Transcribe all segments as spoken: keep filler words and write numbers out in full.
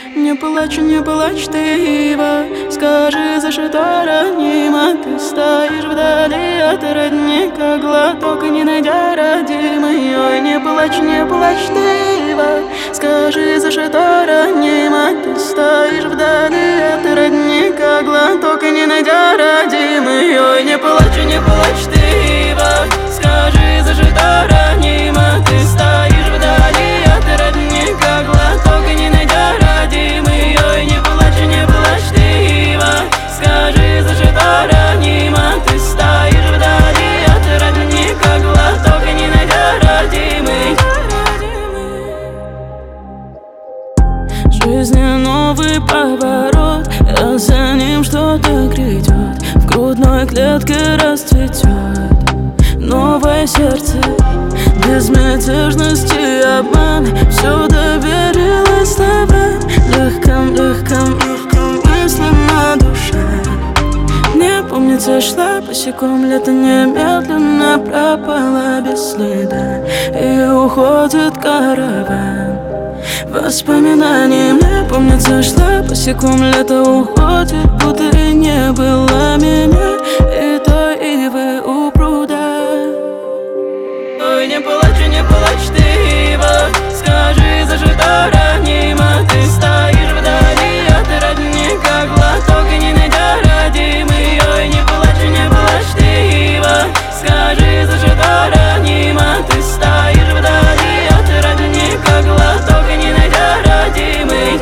Не плачь, не плачь ты, Ива, скажи, за что ранима. Ты стоишь вдали от родника, глоток не найдя родимый. Ой, не плачь, не плачь ты, Ива, скажи, за что ранима. Ты стоишь вдали от родника, глоток не найдя родимый. Ой, не плачь, не плачь ты, Ива, скажи, за что ранима. Ты стоишь вдали от родника, глоток не найдя родимый. Ой, не плачь, не плачь ты, Ива, скажи, за что ранима. Ты стоишь вдали от родника, глоток не найдя родимый. Жизни новый поворот, а за ним что-то грядет. В грудной клетке расцветет новое сердце. Безмятежность и обман, все доверилось словам. Легком, легком, легком мыслям на душе. Мне помнится, шла босиком, лето немедленно пропала без следа. И уходит караван воспоминаний. Мне помнится, шла босиком, лето уходит, будто и не было меня и той ивы у пруда. Ой, не плачь, не плачь ты, Ива, скажи, за что ранима. Ты стоишь вдали от родника, глоток не найдя родимый. Ой, не плачь, не плачь ты, Ива, скажи, за что ранима. Ты стоишь вдали от родника, глоток не найдя родимый.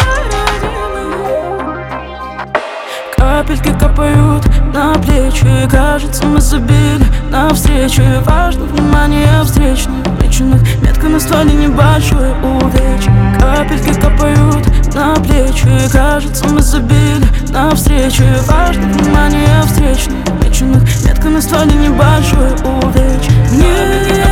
Капельки капают на плечи, кажется, мы забили навстречу. И важно внимание встречных меченых, метка на стволе небольшой увечье. Капельки капают на плечи, кажется, мы забили навстречу. И важно внимание встречных меченых, метка на стволе небольшой увечье. Мне